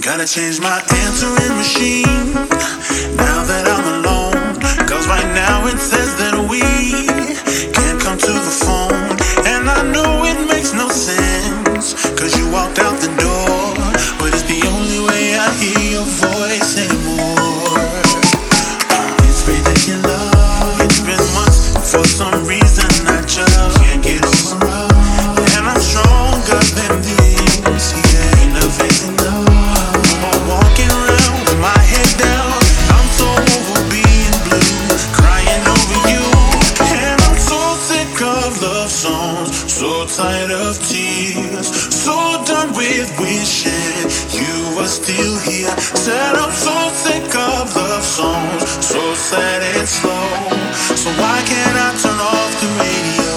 Gotta change my answering machine now that I'm alone. Cause right now it says that we can't come to the phone. And I know it makes no sense, cause you walked out the door. But it's the only way I hear your voice anymore. It's ridiculous. It's been months, for some reason I just can't get over love. And I'm stronger than this, yeah, ain't nothing enough. Walking around with my head down, I'm so over being blue, crying over you. And I'm so sick of love songs, so tired of tears, so done with wishing you were still here. Said I'm so sick of love songs, so sad and slow. So why can't I turn off the radio?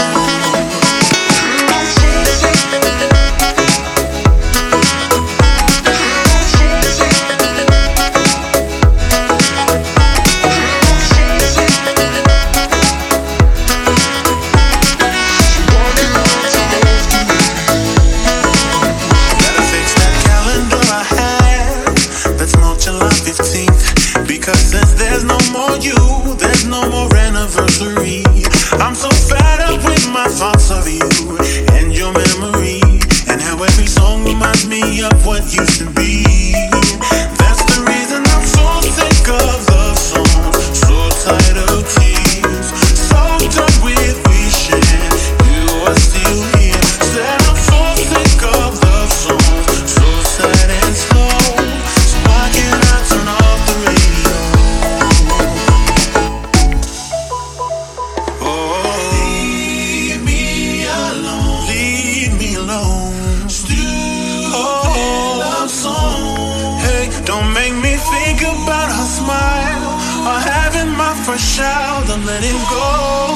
Because since there's no more you, there's no more anniversary. I'm so fed up with my thoughts of you and your memory, and how every song reminds me of what used to be. That's the reason I'm so sick of love songs, so tired of tears, so done with wishing you were still here. Said I'm so sick of love songs, so sad and slow. So why can't I turn off the radio? Don't make me think about her smile or having my first child. I'm letting go.